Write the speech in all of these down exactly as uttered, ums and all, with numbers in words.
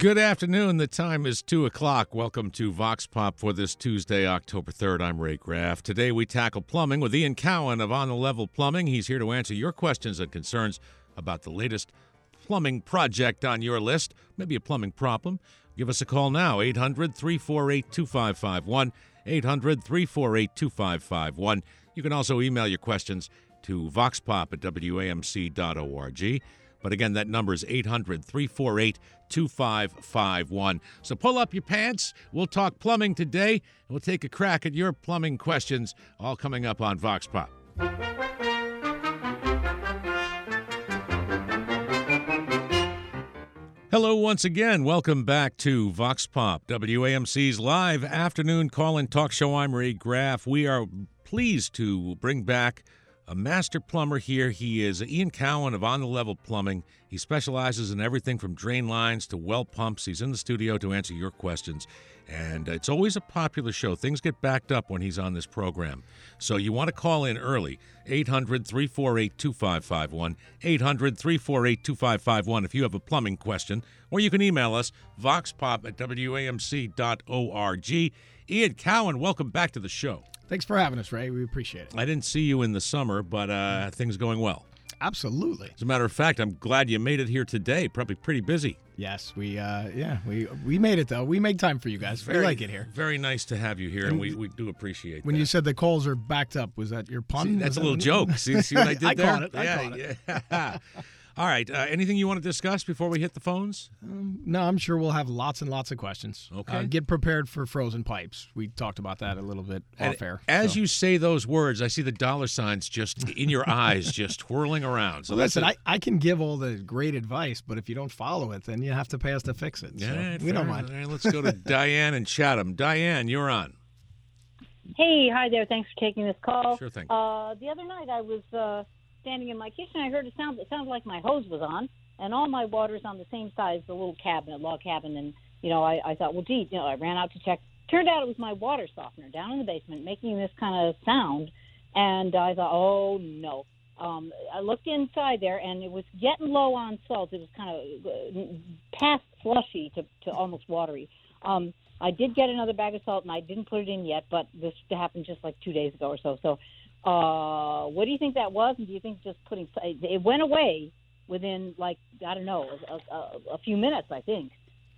Good afternoon. The time is two o'clock. Welcome to Vox Pop for this Tuesday, October third. I'm Ray Graff. Today we tackle plumbing with Ian Cowan of On the Level Plumbing. He's here to answer your questions and concerns about the latest plumbing project on your list, maybe a plumbing problem. Give us a call now, eight hundred, three four eight, two five five one, eight hundred, three four eight, two five five one. You can also email your questions to voxpop at W A M C dot org. But again, that number is eight hundred, three four eight, two five five one. So pull up your pants. We'll talk plumbing today, and we'll take a crack at your plumbing questions, all coming up on Vox Pop. Hello once again. Welcome back to Vox Pop, W A M C's live afternoon call-in talk show. I'm Ray Graff. We are pleased to bring back a master plumber here. He is Ian Cowan of On the Level Plumbing. He specializes in everything from drain lines to well pumps. He's in the studio to answer your questions. And it's always a popular show. Things get backed up when he's on this program. So you want to call in early, eight hundred, three four eight, two five five one, eight hundred, three four eight, two five five one if you have a plumbing question. Or you can email us, voxpop at W A M C dot org. Ian Cowan, welcome back to the show. Thanks for having us, Ray. We appreciate it. I didn't see you in the summer, but uh, things going well. Absolutely. As a matter of fact, I'm glad you made it here today. Probably pretty busy. Yes, we uh, yeah we we made it though. We make time for you guys. Very, we like it here. Very nice to have you here, and, and we, we do appreciate when that. you said the calls are backed up, was that your pun? See, that's was a that little joke. See, see what I did I there? caught it. I yeah, caught it. Yeah. All right. Uh, anything you want to discuss before we hit the phones? Um, no, I'm sure we'll have lots and lots of questions. Okay. Uh, get prepared for frozen pipes. We talked about that a little bit And off air. As so. you say those words, I see the dollar signs just in your eyes, just whirling around. So well, that's listen, a, I, I can give all the great advice, but if you don't follow it, then you have to pay us to fix it. So All right, we don't fair. mind. All right, let's go to Diane and Chatham. Diane, you're on. Hey, hi there. Thanks for taking this call. Sure thing. Uh, the other night I was uh, standing in my kitchen. I heard a sound that sounded like my hose was on, and all my water's on the same size, the little cabinet, log cabin. And, you know, I, I thought, well, gee, you know, I ran out to check. Turned out it was my water softener down in the basement making this kind of sound. And I thought, oh, no. Um, I looked inside there, and it was getting low on salt. It was kind of uh, past slushy to, to almost watery. Um, I did get another bag of salt, and I didn't put it in yet, but this happened just like two days ago or so. So uh, what do you think that was? And do you think just putting – it went away within, like, I don't know, a, a, a few minutes, I think.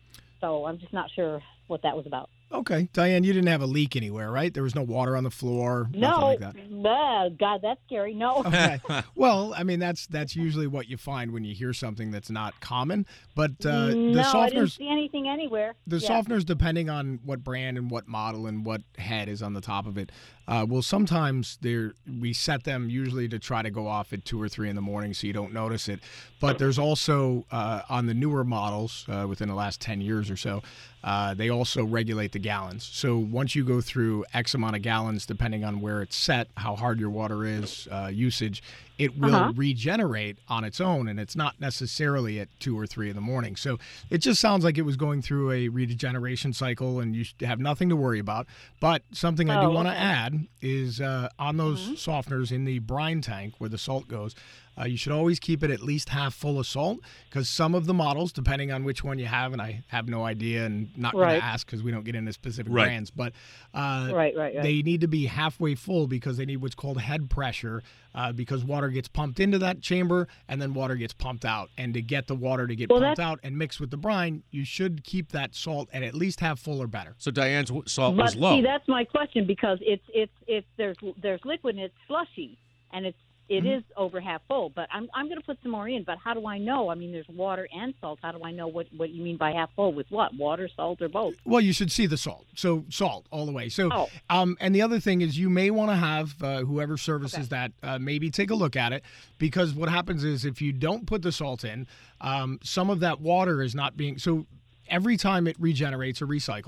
So I'm just not sure what that was about. Okay. Diane, you didn't have a leak anywhere, right? There was no water on the floor, nothing No. like that. Uh, God, that's scary. No. Okay. Well, I mean, that's that's usually what you find when you hear something that's not common. But uh, no, the I didn't softeners, see anything anywhere. the Yeah. softeners, depending on what brand and what model and what head is on the top of it, uh, well, sometimes they're we set them usually to try to go off at two or three in the morning, so you don't notice it. But there's also uh, on the newer models uh, within the last ten years or so, uh, they also regulate the gallons. So once you go through X amount of gallons, depending on where it's set, how hard your water is, uh, usage, it will Uh-huh. regenerate on its own, and it's not necessarily at two or three in the morning. So it just sounds like it was going through a regeneration cycle, and you should have nothing to worry about. But something I do Oh, want to okay. add is uh, on those Mm-hmm. softeners in the brine tank where the salt goes, uh, you should always keep it at least half full of salt, because some of the models, depending on which one you have, and I have no idea and not going Right. to ask because we don't get into specific Right. brands, but uh, Right, right, right. they need to be halfway full because they need what's called head pressure, uh, because water gets pumped into that chamber and then water gets pumped out. And to get the water to get Well, pumped that's- out and mix with the brine, you should keep that salt at at least half full or better. So Diane's w- salt But was low. see, that's my question, because it's it's it's there's there's liquid and it's slushy, and it's it Mm-hmm. is over half full. But I'm I'm going to put some more in. But how do I know? I mean, there's water and salt. How do I know what what you mean by half full? With what? Water, salt, or both? Well, you should see the salt. So salt all the way. So, Oh. um, and the other thing is you may want to have uh, whoever services Okay. that uh, maybe take a look at it, because what happens is if you don't put the salt in, um, some of that water is not being so. Every time it regenerates or recycles,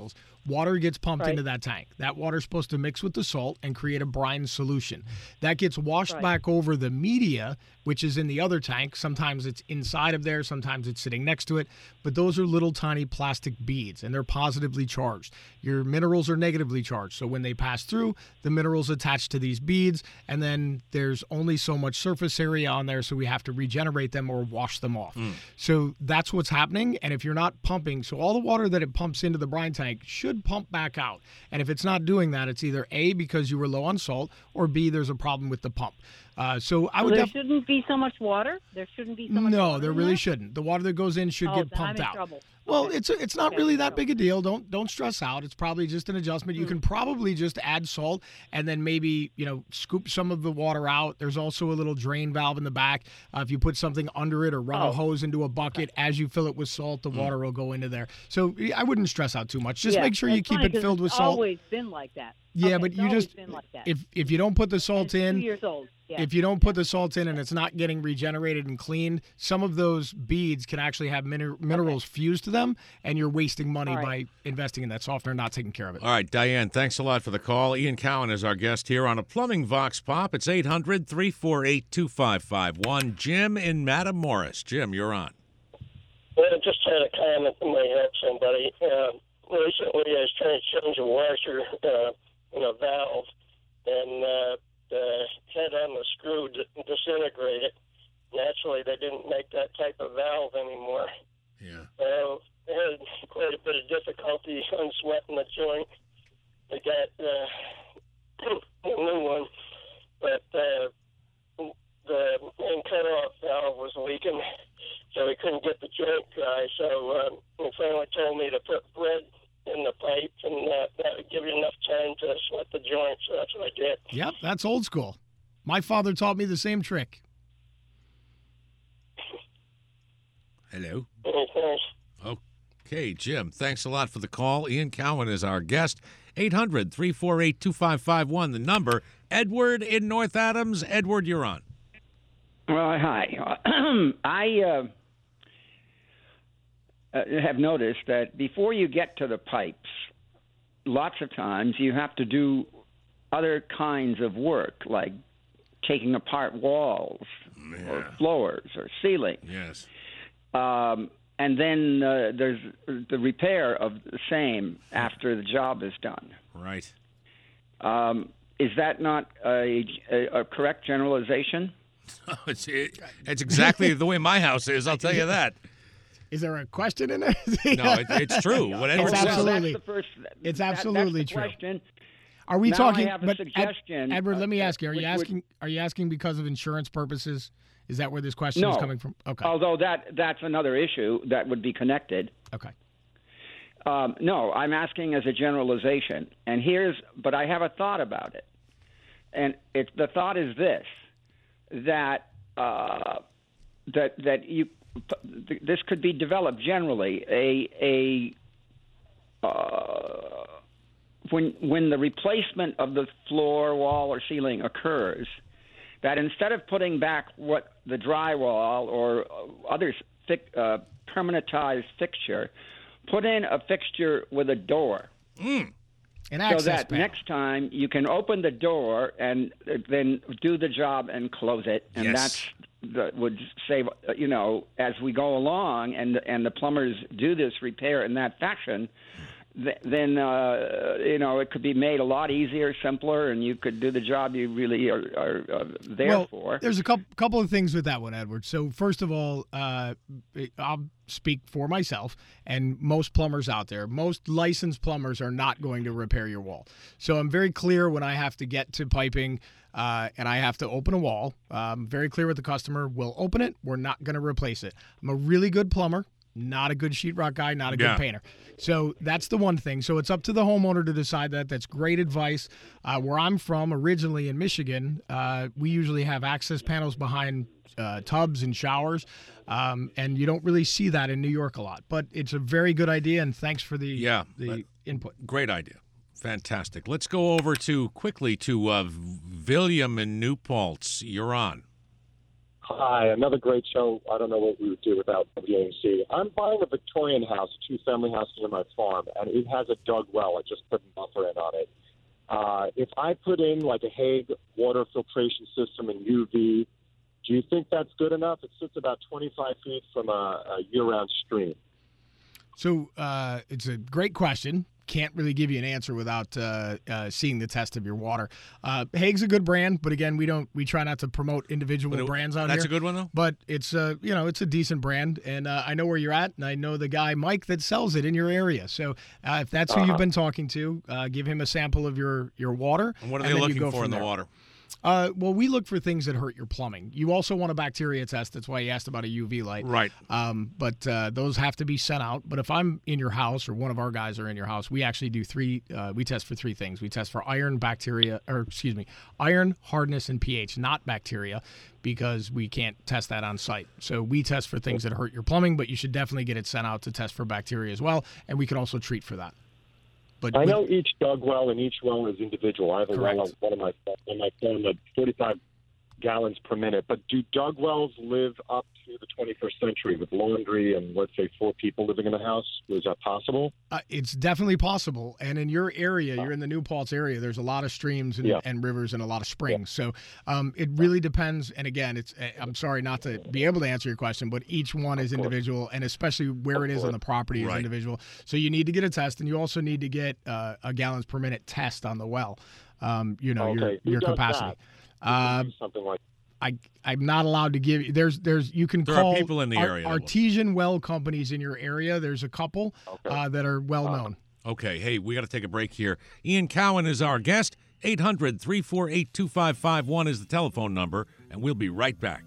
Water gets pumped Right. into that tank. That water's supposed to mix with the salt and create a brine solution. That gets washed Right. back over the media, which is in the other tank. Sometimes it's inside of there, sometimes it's sitting next to it. But those are little tiny plastic beads, and they're positively charged. Your minerals are negatively charged. So when they pass through, the minerals attach to these beads, and then there's only so much surface area on there, so we have to regenerate them or wash them off. Mm. So that's what's happening. And if you're not pumping, so all the water that it pumps into the brine tank should pump back out. And if it's not doing that, it's either A, because you were low on salt, or B, there's a problem with the pump. Uh, so I So would there def- shouldn't be so much water. There shouldn't be so much no, water there in really there? shouldn't. The water that goes in should Oh, get then I'm pumped in out. trouble. Well, Okay. it's it's not Okay, really so- that big a deal. Don't don't stress out. It's probably just an adjustment. You Hmm. can probably just add salt and then maybe, you know, scoop some of the water out. There's also a little drain valve in the back. Uh, if you put something under it or run a Oh. hose into a bucket, as you fill it with salt, the water will go into there. So I wouldn't stress out too much. Just Yeah, make sure you that's keep funny it 'cause filled with it's salt. always been like that. Yeah, Okay, but it's you always just been like that. if if you don't put the And salt it's in, two years old. Yeah. if you don't put the salt in and it's not getting regenerated and cleaned, some of those beads can actually have miner- minerals fused to them, and you're wasting money All right. by investing in that softener, not taking care of it. All right, Diane, thanks a lot for the call. Ian Cowan is our guest here on a Plumbing Vox Pop. It's eight hundred, three four eight, two five five one. Jim in Matamoros. Jim, you're on. Well, I just had a comment that might help somebody. Uh, recently, I was trying to change a washer uh, in a valve, and uh, the head on the screw d- disintegrated. Naturally, they didn't make that type of valve anymore. Yeah. Well, I had quite a bit of difficulty unsweating the joint. I got uh, a new one, but uh, the main cutoff valve was leaking, so we couldn't get the joint dry. So uh, he finally told me to put bread in the pipe, and uh, that would give you enough time to sweat the joint. So that's what I did. Yep, that's old school. My father taught me the same trick. Hello. Okay, thanks. Okay, Jim, thanks a lot for the call. Ian Cowan is our guest. eight hundred, three four eight, two five five one, the number. Edward in North Adams. Edward, you're on. Well, hi. I uh, uh, have noticed that before you get to the pipes, lots of times you have to do other kinds of work, like taking apart walls or floors or ceilings. Yes. Um, and then uh, there's the repair of the same after the job is done. Right. Um, is that not a, a, a correct generalization? it's, it, it's exactly the way my house is, I'll tell you that. Is there a question in there? No, it, it's true. What Edward It's says. absolutely- That's the first, it's that- absolutely that's the true. question. Are we Now talking? I have a but Ed- suggestion. Edward, let me uh, ask you: Are which you would- asking? Are you asking because of insurance purposes? Is that where this question No. is coming from? Okay. Although that that's another issue that would be connected. Okay. Um, no, I'm asking as a generalization. And here's, but I have a thought about it. And it, the thought is this: that uh, that that you this could be developed generally. A a uh, when when the replacement of the floor, wall, or ceiling occurs, that instead of putting back what the drywall or other fi- uh, permanentized fixture, put in a fixture with a door. Mm. An So access that panel. next time you can open the door and uh, then do the job and close it, and Yes. that's that would save. uh, You know, as we go along, and and the plumbers do this repair in that fashion, th- then uh, you know it could be made a lot easier, simpler, and you could do the job you really are, are uh, there well, for. There's a couple couple of things with that one, Edward. So first of all, uh, I'll speak for myself and most plumbers out there. Most licensed plumbers are not going to repair your wall. So I'm very clear when I have to get to piping uh, and I have to open a wall. I'm very clear with the customer. We'll open it. We're not going to replace it. I'm a really good plumber. Not a good sheetrock guy, not a Yeah. good painter. So that's the one thing. So it's up to the homeowner to decide that. That's great advice. Uh, where I'm from, originally in Michigan, uh, we usually have access panels behind uh, tubs and showers, um, and you don't really see that in New York a lot. But it's a very good idea, and thanks for the Yeah, the but- input. Great idea. Fantastic. Let's go over to quickly to uh, William in New Paltz. You're on. Hi, another great show. I don't know what we would do without W A M C. I'm buying a Victorian house, a two-family house near my farm, and it has a dug well. I just put a buffer in on it. Uh, if I put in like a Hague water filtration system and U V, do you think that's good enough? It sits about twenty-five feet from a, a year-round stream. So uh, it's a great question. Can't really give you an answer without uh, uh, seeing the test of your water. Uh, Hague's a good brand, but again, we don't we try not to promote individual But it- brands out That's here. a good one, though? But it's a you know it's a decent brand, and uh, I know where you're at, and I know the guy Mike that sells it in your area. So uh, if that's who Uh-huh. you've been talking to, uh, give him a sample of your your water. And what are and they then you looking go for from in the there. water? Uh, well, we look for things that hurt your plumbing. You also want a bacteria test. That's why you asked about a U V light. Right. Um, but uh, those have to be sent out. But if I'm in your house or one of our guys are in your house, we actually do three. Uh, we test for three things. We test for iron, bacteria, or excuse me, iron, hardness, and pH, not bacteria, because we can't test that on site. So we test for things that hurt your plumbing, but you should definitely get it sent out to test for bacteria as well, and we can also treat for that. But I with- know each dug well and each well is individual. I have a Correct. well on one of my on my phone at forty-five gallons per minute. But do dug wells live up to the twenty-first century with laundry and, let's say, four people living in a house? Is that possible? Uh, it's definitely possible. And in your area, you're in the New Paltz area, there's a lot of streams and, Yeah. and rivers and a lot of springs. So um, it really depends. And again, it's uh, I'm sorry not to be able to answer your question, but each one is individual, and especially where it is on the property is Right. individual. So you need to get a test, and you also need to get uh, a gallons per minute test on the well, um, you know, your, Okay. Who your does capacity. that? Uh, Something like I I'm not allowed to give you. There's there's you can There are call people in the ar- area that will- artesian well companies in your area. There's a couple Okay. uh, that are well known. Okay, hey, we got to take a break here. Ian Cowan is our guest. eight hundred, three four eight, two five five one is the telephone number, and we'll be right back.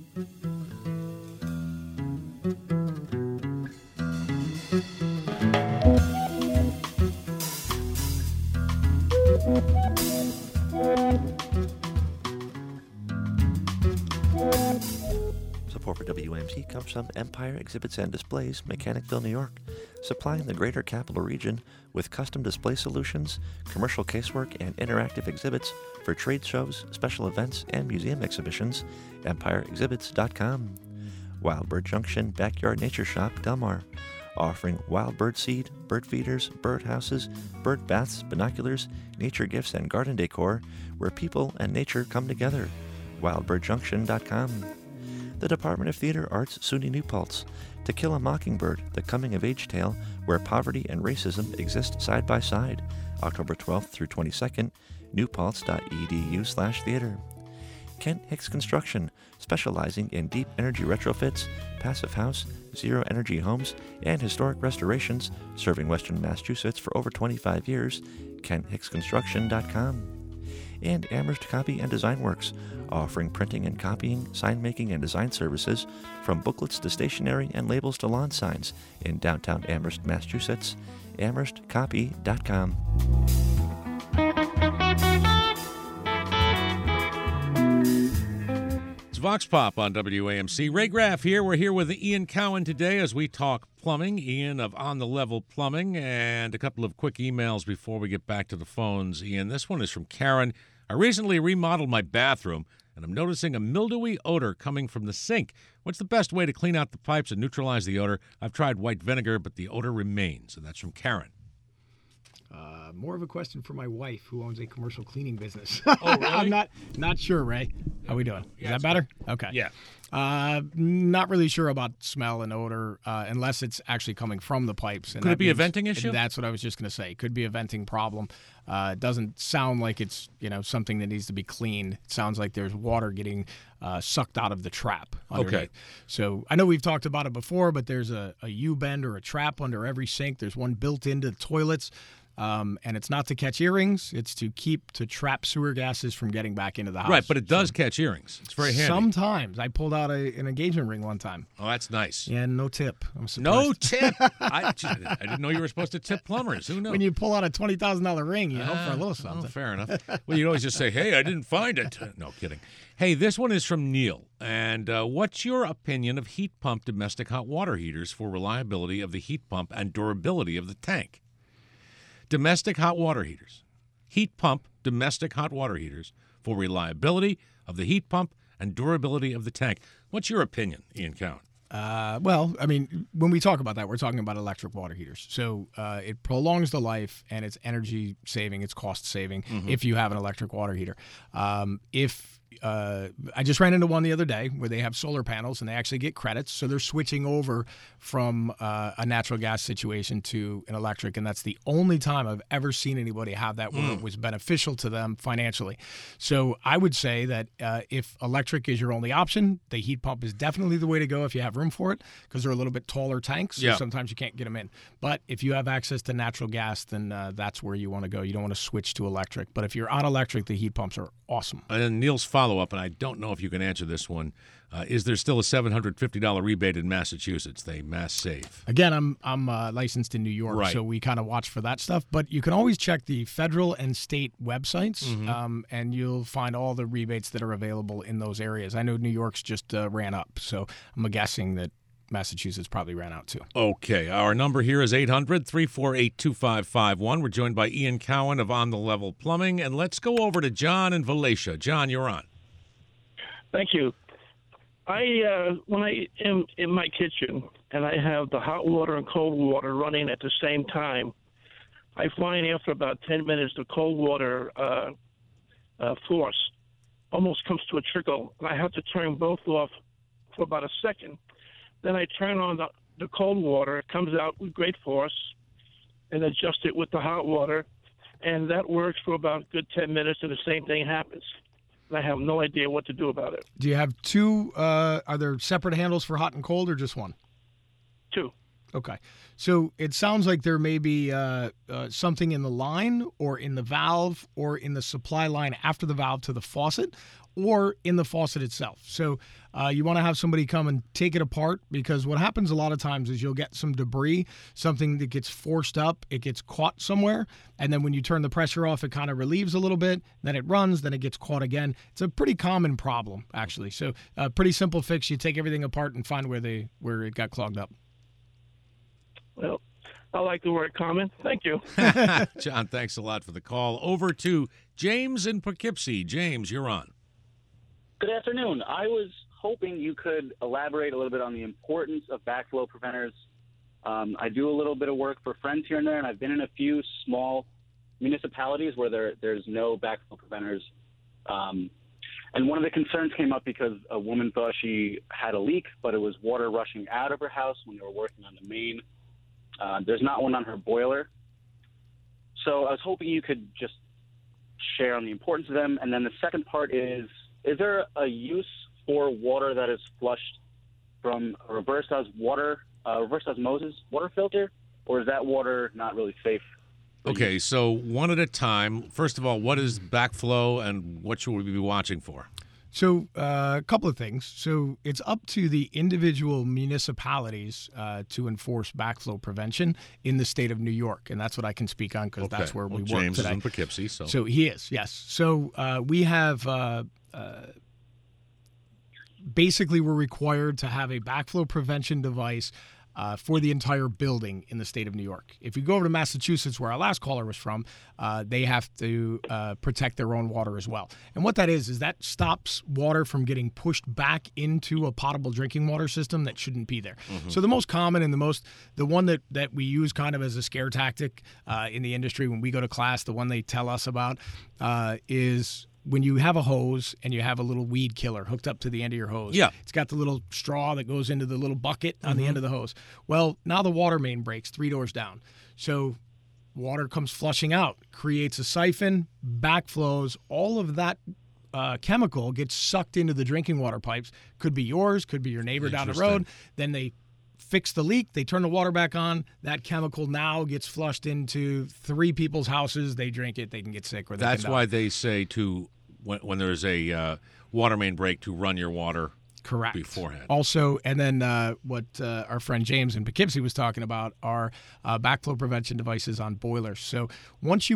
Support for W M C comes from Empire Exhibits and Displays, Mechanicville, New York, supplying the greater capital region with custom display solutions, commercial casework, and interactive exhibits for trade shows, special events, and museum exhibitions. Empire Exhibits dot com. Wild Bird Junction Backyard Nature Shop, Del Mar, offering wild bird seed, bird feeders, bird houses, bird baths, binoculars, nature gifts, and garden decor, where people and nature come together. Wild Bird Junction dot com. The Department of Theater Arts, SUNY New Paltz, To Kill a Mockingbird, the coming-of-age tale where poverty and racism exist side by side, October twelfth through twenty-second, newpaltz.edu slash theater. Kent Hicks Construction, specializing in deep energy retrofits, passive house, zero-energy homes, and historic restorations, serving Western Massachusetts for over twenty-five years, kent hicks construction dot com. And Amherst Copy and Design Works, offering printing and copying, sign making, and design services from booklets to stationery and labels to lawn signs in downtown Amherst, Massachusetts. amherst copy dot com. It's Vox Pop on W A M C. Ray Graff here. We're here with Ian Cowan today as we talk plumbing. Ian of On the Level Plumbing, and a couple of quick emails before we get back to the phones. Ian, this one is from Karen. I recently remodeled my bathroom, and I'm noticing a mildewy odor coming from the sink. What's the best way to clean out the pipes and neutralize the odor? I've tried white vinegar, but the odor remains. And that's from Karen. Uh, more of a question for my wife, who owns a commercial cleaning business. Oh, really? I'm not not sure, Ray. How we doing? Is that better? Okay. Yeah. Uh, not really sure about smell and odor, uh, unless it's actually coming from the pipes. And Could that it be a means- venting issue? That's what I was just going to say. It could be a venting problem. Uh, it doesn't sound like it's you know something that needs to be cleaned. It sounds like there's water getting uh, sucked out of the trap. Underneath. Okay. So I know we've talked about it before, but there's a, a U-bend or a trap under every sink. There's one built into the toilets. Um, and it's not to catch earrings. It's to keep, to trap sewer gases from getting back into the house. Right, but it does catch earrings. It's very handy. Sometimes. I pulled out a, an engagement ring one time. Oh, that's nice. Yeah, no tip. I'm No surprised. tip. I, gee, I didn't know you were supposed to tip plumbers. Who knows? When you pull out a twenty thousand dollars ring, you hope for a Uh, little oh, something. fair enough. Well, you always just say, hey, I didn't find it. No, kidding. Hey, this one is from Neil. And uh, what's your opinion of heat pump domestic hot water heaters for reliability of the heat pump and durability of the tank? Domestic hot water heaters. Heat pump domestic hot water heaters for reliability of the heat pump and durability of the tank. What's your opinion, Ian Cowan? Uh, well, I mean, when we talk about that, we're talking about electric water heaters. So uh, it prolongs the life, and it's energy saving, it's cost saving mm-hmm. if you have an electric water heater. Um, if uh, I just ran into one the other day where they have solar panels and they actually get credits, so they're switching over from uh, a natural gas situation to an electric, and that's the only time I've ever seen anybody have that where mm. it was beneficial to them financially. So I would say that uh, if electric is your only option, the heat pump is definitely the way to go if you have room for it, because they're a little bit taller tanks, so yeah. sometimes you can't get them in. But if you have access to natural gas, then uh, that's where you want to go. You don't want to switch to electric. But if you're on electric, the heat pumps are awesome. And then Neil's follow-up, and I don't know if you can answer this one, uh, is there still a seven hundred fifty dollars rebate in Massachusetts, they mass save? Again, I'm I'm uh, licensed in New York, right. so we kind of watch for that stuff. But you can always check the federal and state websites, mm-hmm. um, and you'll find all the rebates that are available in those areas. I know New York's just uh, ran up, so I'm guessing that Massachusetts probably ran out too. Okay. Our number here is eight hundred, three four eight, two five five one. We're joined by Ian Cowan of On the Level Plumbing. And let's go over to John in Valatia. John, you're on. Thank you. I uh, when I am in my kitchen and I have the hot water and cold water running at the same time, I find after about ten minutes the cold water uh, uh, force almost comes to a trickle, and I have to turn both off for about a second. Then I turn on the, the cold water. It comes out with great force, and adjust it with the hot water, and that works for about a good ten minutes, and the same thing happens. And I have no idea what to do about it. Do you have two, uh, are there separate handles for hot and cold, or just one? Two. Okay. So it sounds like there may be uh, uh, something in the line or in the valve or in the supply line after the valve to the faucet or in the faucet itself. So uh, you want to have somebody come and take it apart, because what happens a lot of times is you'll get some debris, something that gets forced up, it gets caught somewhere, and then when you turn the pressure off, it kind of relieves a little bit, then it runs, then it gets caught again. It's a pretty common problem, actually. So a uh, pretty simple fix. You take everything apart and find where they where it got clogged up. Well, I like the word common. Thank you. John, thanks a lot for the call. Over to James in Poughkeepsie. James, you're on. Good afternoon. I was hoping you could elaborate a little bit on the importance of backflow preventers. Um, I do a little bit of work for friends here and there, and I've been in a few small municipalities where there, there's no backflow preventers. Um, and one of the concerns came up because a woman thought she had a leak, but it was water rushing out of her house when they were working on the main. Uh, there's not one on her boiler. So I was hoping you could just share on the importance of them. And then the second part is, is there a use for water that is flushed from a reverse os water, uh, reverse osmosis water filter, or is that water not really safe? Okay, so one at a time. First of all, what is backflow and what should we be watching for? So uh, a couple of things. So it's up to the individual municipalities uh, to enforce backflow prevention in the state of New York, and that's what I can speak on, because okay. that's where well, we James work James today. is in Poughkeepsie. So. so he is, yes. So uh, we have uh, uh, basically we're required to have a backflow prevention device Uh, for the entire building in the state of New York. If you go over to Massachusetts, where our last caller was from, uh, they have to uh, protect their own water as well. And what that is, is that stops water from getting pushed back into a potable drinking water system that shouldn't be there. Mm-hmm. So the most common and the most, the one that, that we use kind of as a scare tactic uh, in the industry when we go to class, the one they tell us about uh, is when you have a hose and you have a little weed killer hooked up to the end of your hose. Yeah. It's got the little straw that goes into the little bucket on mm-hmm. the end of the hose. Well, now the water main breaks three doors down. So water comes flushing out, creates a siphon, backflows. All of that uh, chemical gets sucked into the drinking water pipes. Could be yours, could be your neighbor down the road. Then they fix the leak, they turn the water back on, that chemical now gets flushed into three people's houses. They drink it, they can get sick. Or they That's can why die. they say to, when, when there's a uh, water main break, to run your water Correct. beforehand. Also, and then uh, what uh, our friend James in Poughkeepsie was talking about are uh, backflow prevention devices on boilers. So once you put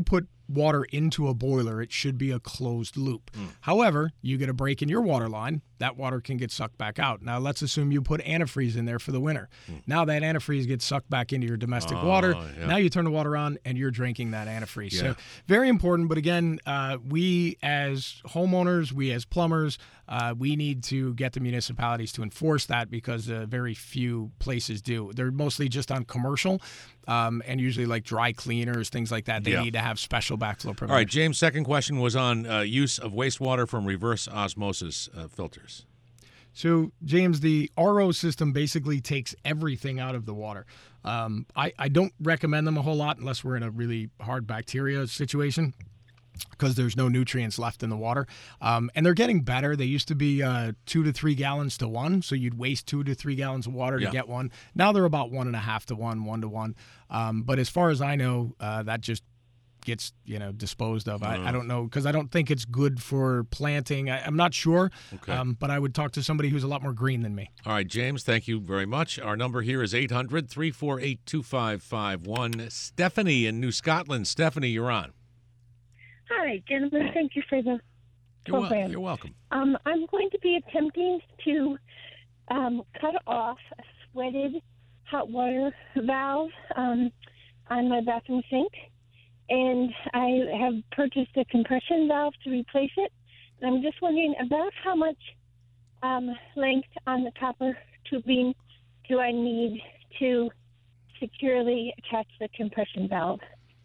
water into a boiler, it should be a closed loop. Mm. However, you get a break in your water line, that water can get sucked back out. Now, let's assume you put antifreeze in there for the winter. Mm. Now that antifreeze gets sucked back into your domestic oh, water. Yeah. Now you turn the water on and you're drinking that antifreeze. Yeah. So very important. But again, uh, we as homeowners, we as plumbers, uh, we need to get the municipalities to enforce that because uh, very few places do. They're mostly just on commercial um, and usually like dry cleaners, things like that. They yeah. need to have special backflow preventers. All right, James' second question was on uh, use of wastewater from reverse osmosis uh, filters. So, James, the R O system basically takes everything out of the water. Um, I, I don't recommend them a whole lot unless we're in a really hard bacteria situation because there's no nutrients left in the water. Um, and they're getting better. They used to be uh, two to three gallons to one, so you'd waste two to three gallons of water to yeah. get one. Now they're about one and a half to one, one to one. Um, but as far as I know, uh, that just gets you know disposed of. I, I don't know because I don't think it's good for planting. I, I'm not sure, okay. um, but I would talk to somebody who's a lot more green than me. All right, James, thank you very much. Our number here is eight hundred, three four eight, two five five one. Stephanie in New Scotland. Stephanie, you're on. Hi, gentlemen. Thank you for the you're program. Wel- you're welcome. Um, I'm going to be attempting to um, cut off a sweated hot water valve um, on my bathroom sink. And I have purchased a compression valve to replace it. And I'm just wondering about how much um, length on the copper tubing do I need to securely attach the compression valve?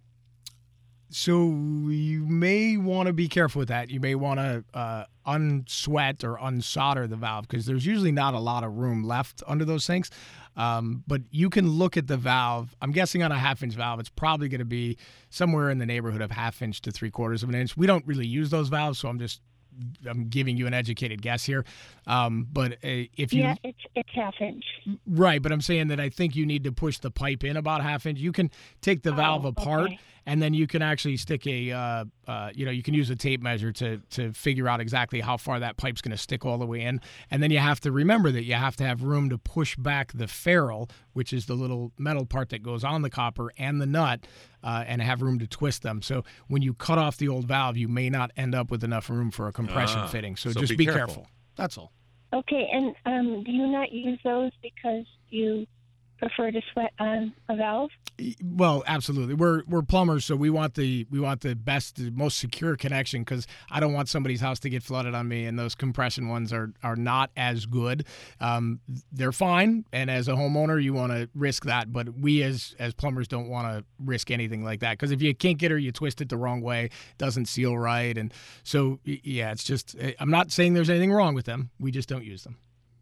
So you may want to be careful with that. You may want to uh, unsweat or unsolder the valve because there's usually not a lot of room left under those sinks. Um, but you can look at the valve. I'm guessing on a half-inch valve, it's probably going to be somewhere in the neighborhood of half-inch to three-quarters of an inch. We don't really use those valves, so I'm just I'm giving you an educated guess here. Um, but uh, if you yeah, it's it's half inch. Right, but I'm saying that I think you need to push the pipe in about half inch. You can take the valve oh, apart, okay. and then you can actually stick a, uh, uh, you know, you can use a tape measure to to figure out exactly how far that pipe's going to stick all the way in. And then you have to remember that you have to have room to push back the ferrule, which is the little metal part that goes on the copper, and the nut, uh, and have room to twist them. So when you cut off the old valve, you may not end up with enough room for a compression ah, fitting. So, so just be be careful. careful. That's all. Okay, and um, do you not use those because you prefer to sweat on a valve? Well, absolutely. We're we're plumbers, so we want the we want the best, the most secure connection because I don't want somebody's house to get flooded on me, and those compression ones are are not as good. Um, they're fine, and as a homeowner, you want to risk that, but we as as plumbers don't want to risk anything like that because if you kink it or you twist it the wrong way, it doesn't seal right, and so yeah, it's just I'm not saying there's anything wrong with them. We just don't use them.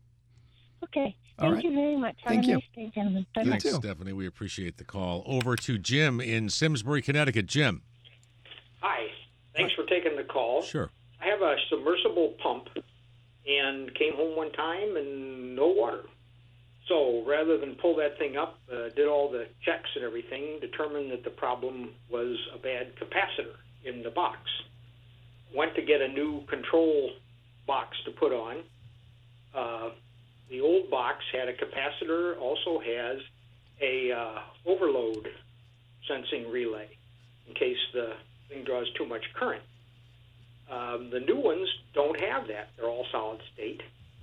Okay. All Thank right. you very much. Have Thank a you. nice day, gentlemen. Bye-bye. Thanks, Stephanie. We appreciate the call. Over to Jim in Simsbury, Connecticut. Jim. Hi. Thanks for taking the call. Sure. I have a submersible pump and came home one time and no water. So rather than pull that thing up, uh, did all the checks and everything, determined that the problem was a bad capacitor in the box. Went to get a new control box to put on. Uh, the old box had a capacitor, also has a uh, overload sensing relay in case the thing draws too much current. Um, the new ones don't have that. They're all solid state.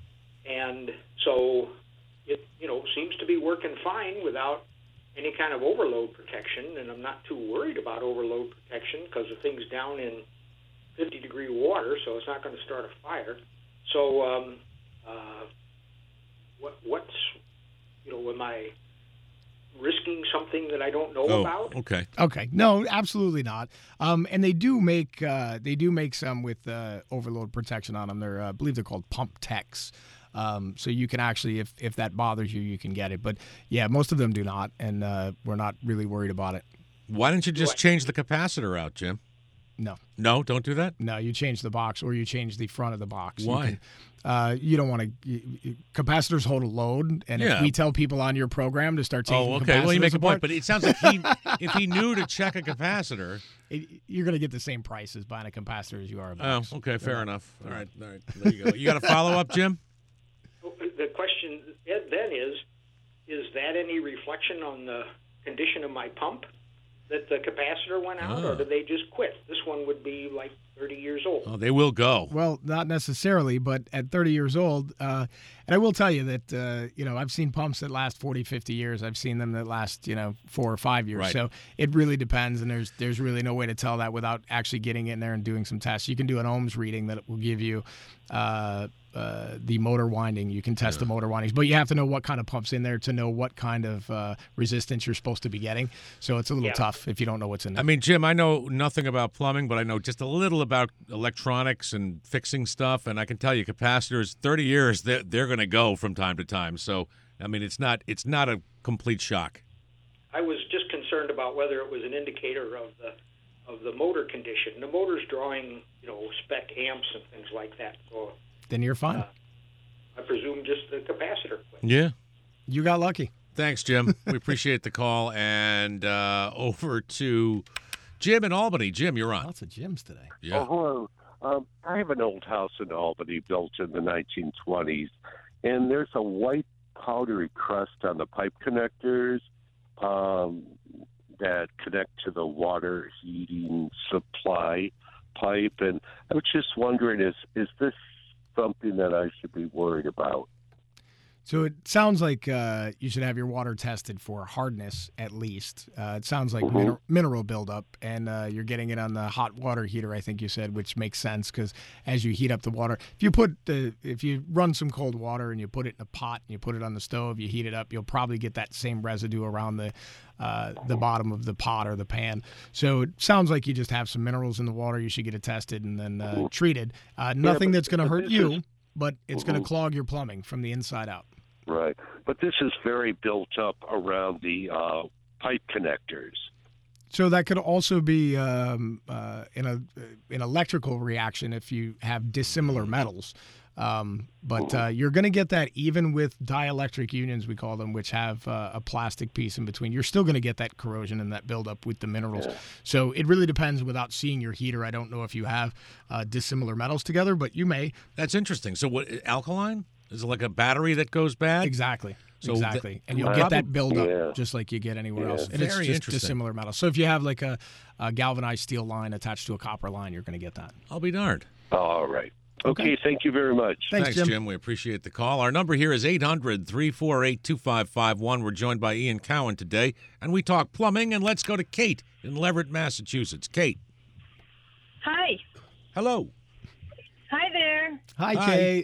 And so it, you know, seems to be working fine without any kind of overload protection, and I'm not too worried about overload protection because the thing's down in fifty degree water, so it's not going to start a fire. So um, uh, what, what's, you know, am I risking something that I don't know oh, about? Okay. Okay. No, absolutely not. Um, and they do make uh, they do make some with uh, overload protection on them. They're uh, I believe they're called Pump Techs. Um, so you can actually, if if that bothers you, you can get it. But yeah, most of them do not, and uh, we're not really worried about it. Why don't you just change the capacitor out, Jim? No. No, don't do that? No, you change the box or you change the front of the box. Why? You, can, uh, you don't want to – capacitors hold a load, and Yeah. if we tell people on your program to start taking Oh, okay. Well, you make a apart, point, but it sounds like he, if he knew to check a capacitor. it, you're going to get the same price as buying a capacitor as you are a Oh, box. okay, fair enough. All right, all right. There you go. You got a follow-up, Jim? The question Ed, then is, is that any reflection on the condition of my pump? that the capacitor went out, Oh. or did they just quit? This one would be like thirty years old. Oh, they will go. Well, not necessarily, but at thirty years old, uh, and I will tell you that, uh, you know, I've seen pumps that last forty, fifty years. I've seen them that last, you know, four or five years. Right. So it really depends, and there's there's really no way to tell that without actually getting in there and doing some tests. You can do an ohms reading that will give you uh, uh, the motor winding. You can test Yeah. the motor windings, but you have to know what kind of pump's in there to know what kind of uh, resistance you're supposed to be getting. So it's a little Yeah. tough if you don't know what's in there. I mean, Jim, I know nothing about plumbing, but I know just a little about electronics and fixing stuff. And I can tell you, capacitors, thirty years, they're, they're going to go from time to time. So, I mean, it's not it's not a complete shock. I was just concerned about whether it was an indicator of the of the motor condition. The motor's drawing, you know, spec amps and things like that. So Then you're fine. Uh, I presume just the capacitor quit. Yeah. You got lucky. Thanks, Jim. We appreciate the call. And uh, over to Jim in Albany. Jim, you're on. Lots of Jims today. Yeah. Oh, hello. Um, I have an old house in Albany built in the nineteen twenties, and there's a white powdery crust on the pipe connectors um, that connect to the water heating supply pipe. And I was just wondering, is is this something that I should be worried about? So it sounds like uh, you should have your water tested for hardness at least. Uh, it sounds like Mhm. mineral, mineral buildup, and uh, you're getting it on the hot water heater, I think you said, which makes sense because as you heat up the water, if you put the if you run some cold water and you put it in a pot and you put it on the stove, you heat it up, you'll probably get that same residue around the uh, the bottom of the pot or the pan. So it sounds like you just have some minerals in the water. You should get it tested and then uh, treated. Uh, nothing but- that's going to but hurt this you, is- but it's going Mhm. to clog your plumbing from the inside out. Right. But this is very built up around the uh, pipe connectors. So that could also be um, uh, in a an electrical reaction if you have dissimilar metals. Um, but uh, you're going to get that even with dielectric unions, we call them, which have uh, a plastic piece in between. You're still going to get that corrosion and that buildup with the minerals. Yeah. So it really depends. Without seeing your heater, I don't know if you have uh, dissimilar metals together, but you may. That's interesting. So, what alkaline? Is it like a battery that goes bad? Exactly. So exactly. the- and you'll Uh, get that buildup yeah. just like you get anywhere Yeah. else. And it's Very just interesting. dissimilar metals. So if you have like a, a galvanized steel line attached to a copper line, you're going to get that. I'll be darned. All right. Okay, Okay. thank you very much. Thanks, Jim. We appreciate the call. Our number here is eight hundred, three four eight, two five five one. We're joined by Ian Cowan today, and we talk plumbing. And let's go to Kate in Leverett, Massachusetts. Kate, Hi. hello. Hi there. Hi, Hi. Kate.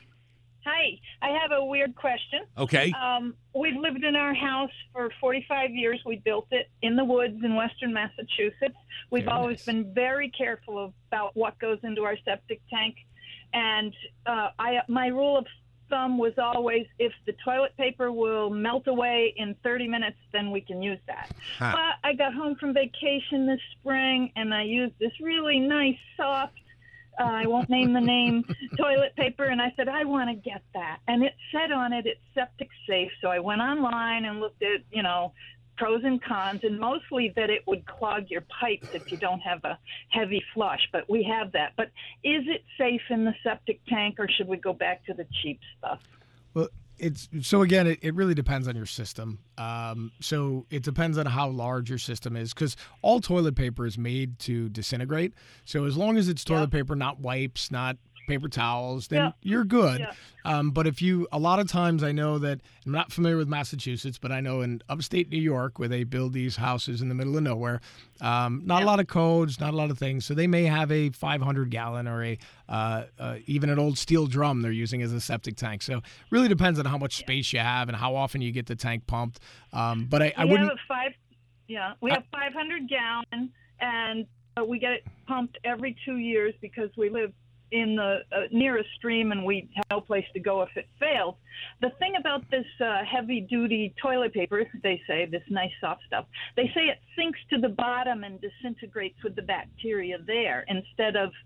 Hi. I have a weird question. Okay. Um, we've lived in our house for forty-five years. We built it in the woods in western Massachusetts. We've Very always nice. been very careful about what goes into our septic tank. And uh, I, my rule of thumb was always if the toilet paper will melt away in thirty minutes, then we can use that. Huh. But I got home from vacation this spring, and I used this really nice, soft, uh, I won't name the name, toilet paper, and I said, I want to get that. And it said on it, it's septic safe. So I went online and looked at, you know, pros and cons, and mostly that it would clog your pipes if you don't have a heavy flush. But we have that. But is it safe in the septic tank, or should we go back to the cheap stuff? Well, it's so again, it, it really depends on your system. Um, so it depends on how large your system is, because all toilet paper is made to disintegrate. So as long as it's toilet Yeah. paper, not wipes, not paper towels, then Yeah. you're good. Yeah. Um, but if you, a lot of times I know that, I'm not familiar with Massachusetts, but I know in upstate New York where they build these houses in the middle of nowhere, um, not a lot of codes, not a lot of things. So they may have a five hundred gallon or a uh, uh, even an old steel drum they're using as a septic tank. So really depends on how much space you have and how often you get the tank pumped. Um, but I, I we wouldn't. have a five, yeah, we have five hundred gallon, and uh, we get it pumped every two years because we live in the uh, near a stream, and we have no place to go if it fails. The thing about this uh, heavy-duty toilet paper, they say, this nice soft stuff, they say it sinks to the bottom and disintegrates with the bacteria there instead of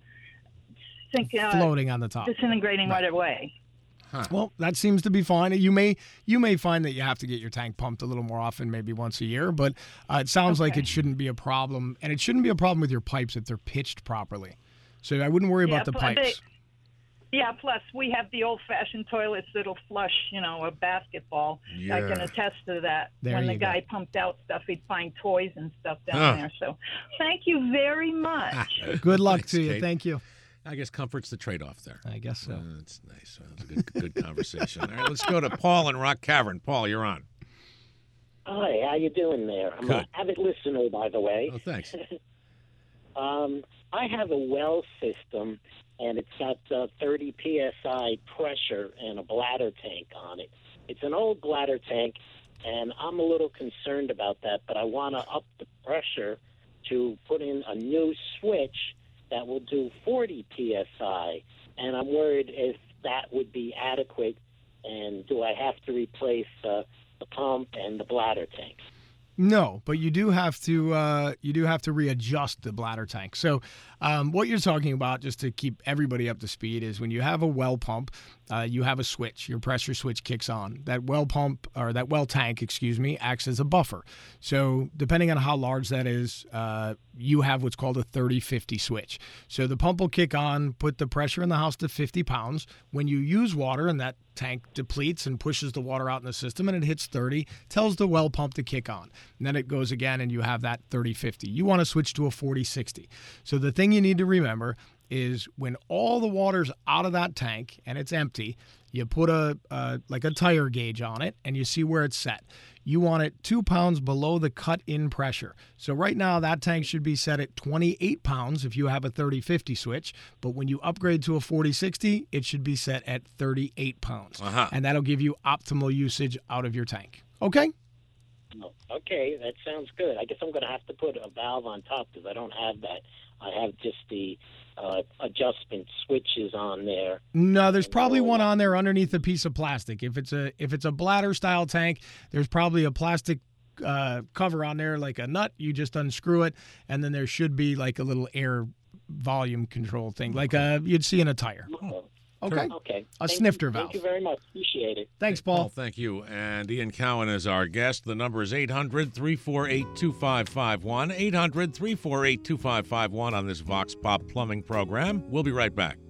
sink, uh, Floating on the top. disintegrating right away. Well, that seems to be fine. You may you may find that you have to get your tank pumped a little more often, maybe once a year, but uh, it sounds like Okay. it shouldn't be a problem, and it shouldn't be a problem with your pipes if they're pitched properly. So I wouldn't worry Yeah, about the but they- pipes. Yeah, plus we have the old-fashioned toilets that'll flush, you know, a basketball. Yeah. I can attest to that. There when the you go. guy pumped out stuff, he'd find toys and stuff down Oh. there. So thank you very much. Good luck Thanks, to you. Kate. Thank you. I guess comfort's the trade-off there. I guess so. Uh, that's nice. That was a good, good conversation. All right, let's go to Paul in Rock Cavern. Paul, you're on. Hi, how you doing there? I'm Good. an avid listener, by the way. Oh, thanks. um, I have a well system, and it's got uh, thirty P S I pressure and a bladder tank on it. It's an old bladder tank, and I'm a little concerned about that, but I want to up the pressure to put in a new switch that will do forty P S I, and I'm worried if that would be adequate, and do I have to replace uh, the pump and the bladder tank? No, but you do have to uh, you do have to readjust the bladder tank. So um, what you're talking about, just to keep everybody up to speed, is when you have a well pump, uh, you have a switch. Your pressure switch kicks on. That well pump or that well tank, excuse me, acts as a buffer. So depending on how large that is, uh, you have what's called a thirty fifty switch. So the pump will kick on, put the pressure in the house to fifty pounds. When you use water and that tank depletes and pushes the water out in the system and it hits thirty, tells the well pump to kick on. And then it goes again and you have that thirty fifty. You want to switch to a forty sixty. So the thing you need to remember is when all the water's out of that tank and it's empty, you put a uh, like a tire gauge on it and you see where it's set. You want it two pounds below the cut-in pressure. So right now that tank should be set at twenty-eight pounds if you have a thirty fifty switch, but when you upgrade to a forty sixty, it should be set at thirty-eight pounds. Uh-huh. And that'll give you optimal usage out of your tank. Okay? Oh, okay, that sounds good. I guess I'm going to have to put a valve on top because I don't have that. I have just the uh, adjustment switches on there. No, there's probably one on there underneath a piece of plastic. If it's a if it's a bladder style tank, there's probably a plastic uh, cover on there like a nut. You just unscrew it, and then there should be like a little air volume control thing, like uh you'd see in a tire. Okay. Okay. A Thank snifter you, valve. Thank you very much. Appreciate it. Thanks, Paul. Paul, thank you. And Ian Cowan is our guest. The number is eight hundred, three four eight, two five five one. eight hundred, three four eight, two five five one on this Vox Pop Plumbing program. We'll be right back.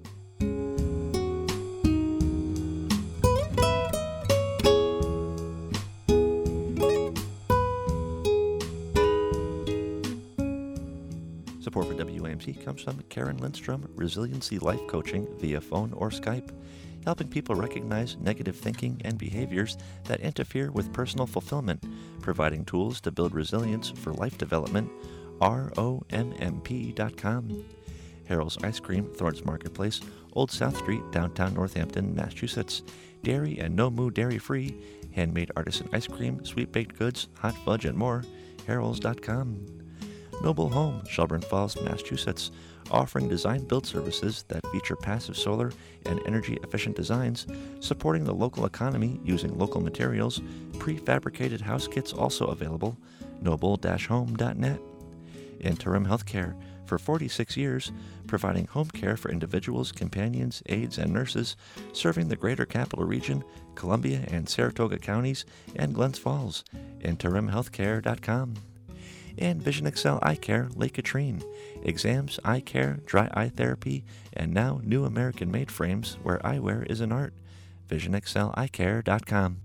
Support for W A M C comes from Karen Lindstrom, Resiliency Life Coaching via phone or Skype, helping people recognize negative thinking and behaviors that interfere with personal fulfillment, providing tools to build resilience for life development. R O M M P dot com. Harold's Ice Cream, Thorns Marketplace, Old South Street, downtown Northampton, Massachusetts. Dairy and no moo dairy free. Handmade artisan ice cream, sweet baked goods, hot fudge, and more. Harolds dot com. Noble Home, Shelburne Falls, Massachusetts, offering design build services that feature passive solar and energy efficient designs, supporting the local economy using local materials. Prefabricated house kits also available. noble dash home dot net. Interim Healthcare, for forty-six years, providing home care for individuals, companions, aides, and nurses, serving the greater capital region, Columbia and Saratoga counties, and Glens Falls. interim healthcare dot com. And Vision Excel Eye Care, Lake Katrine. Exams, eye care, dry eye therapy, and now new American-made frames where eyewear is an art. vision excel eye care dot com.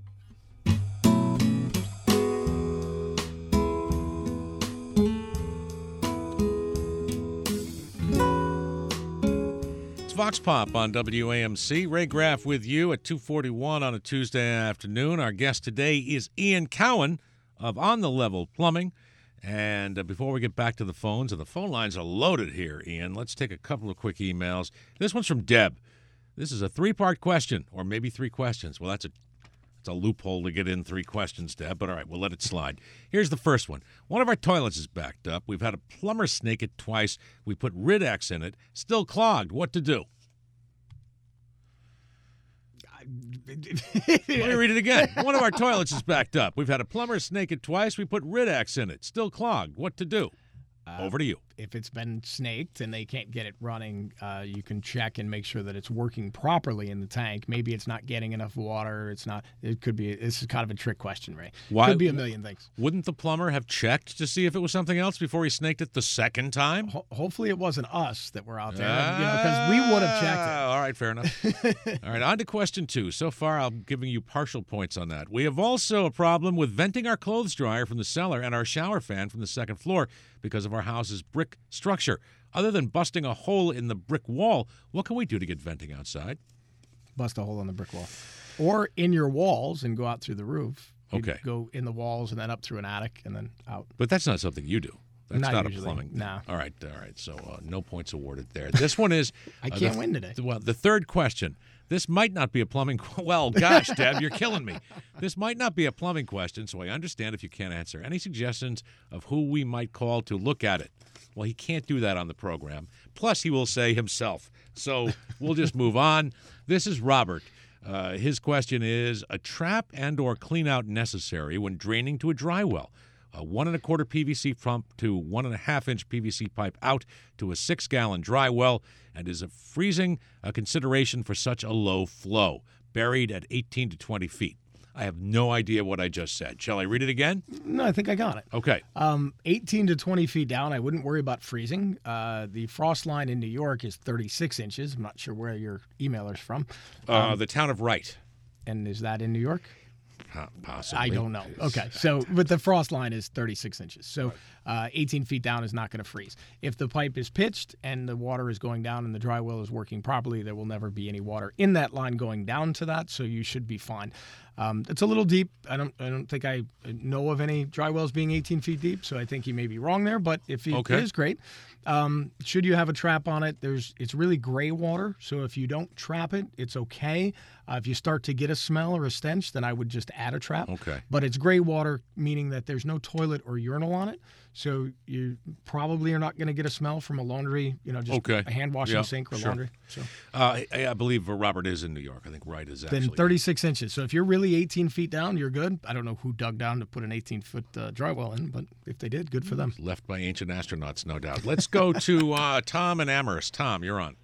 It's Vox Pop on W A M C. Ray Graff with you at two forty-one on a Tuesday afternoon. Our guest today is Ian Cowan of On the Level Plumbing. And uh, before we get back to the phones, and the phone lines are loaded here, Ian, let's take a couple of quick emails. This one's from Deb. This is a three-part question, or maybe three questions. Well, that's a that's a loophole to get in three questions, Deb, but all right, we'll let it slide. Here's the first one. One of our toilets is backed up. We've had a plumber snake it twice. We put Rid-X in it. Still clogged. What to do? Let me read it again. One of our toilets is backed up. We've had a plumber snake it twice. We put Rid-X in it. Still clogged. What to do? Uh, Over to you. if it's been snaked and they can't get it running, uh, you can check and make sure that it's working properly in the tank. Maybe it's not getting enough water. It's not. It could be. This is kind of a trick question, Ray. Why, could be a million things. Wouldn't the plumber have checked to see if it was something else before he snaked it the second time? Ho- hopefully, it wasn't us that were out there, uh, you know, because we would have checked it. All right, fair enough. All right, on to question two. So far, I'm giving you partial points on that. We have also a problem with venting our clothes dryer from the cellar and our shower fan from the second floor because of our house's brick structure. Other than busting a hole in the brick wall, what can we do to get venting outside? Bust a hole in the brick wall. Or in your walls and go out through the roof. You'd okay. Go in the walls and then up through an attic and then out. But that's not something you do. That's not, not usually. a plumbing. No. All right, all right. So uh, no points awarded there. This one is... I uh, can't the, win today. Well, the third question. This might not be a plumbing... Well, gosh, Deb, you're killing me. This might not be a plumbing question, so I understand if you can't answer. Any suggestions of who we might call to look at it? Well, he can't do that on the program. Plus, he will say himself. So we'll just move on. This is Robert. Uh, his question is, a trap and or clean out necessary when draining to a dry well? A one and a quarter P V C pump to one and a half inch P V C pipe out to a six gallon dry well, and is a freezing a consideration for such a low flow, buried at eighteen to twenty feet. I have no idea what I just said. Shall I read it again? No, I think I got it. Okay. Um, eighteen to twenty feet down, I wouldn't worry about freezing. Uh, the frost line in New York is thirty-six inches. I'm not sure where your emailer's from. Um, Uh, the town of Wright. And is that in New York? Possibly. I don't know. Okay, so but the frost line is thirty-six inches. So uh, eighteen feet down is not going to freeze. If the pipe is pitched and the water is going down and the dry well is working properly, there will never be any water in that line going down to that, so you should be fine. Um, it's a little deep. I don't I don't think I know of any dry wells being eighteen feet deep, so I think you may be wrong there, but if it okay. is, great. Um, should you have a trap on it, there's it's really gray water, so if you don't trap it, it's okay. Uh, if you start to get a smell or a stench, then I would just add a trap. Okay. But it's gray water, meaning that there's no toilet or urinal on it, so you probably are not going to get a smell from a laundry, you know, just okay. a hand washing yeah, sink or sure. laundry. So, uh, I, I believe Robert is in New York. I think Wright is actually. Then thirty-six inches. So if you're really eighteen feet down, you're good. I don't know who dug down to put an eighteen-foot uh, dry well in, but if they did, good for them. Left by ancient astronauts, no doubt. Let's go to uh, Tom in Amherst. Tom, you're on.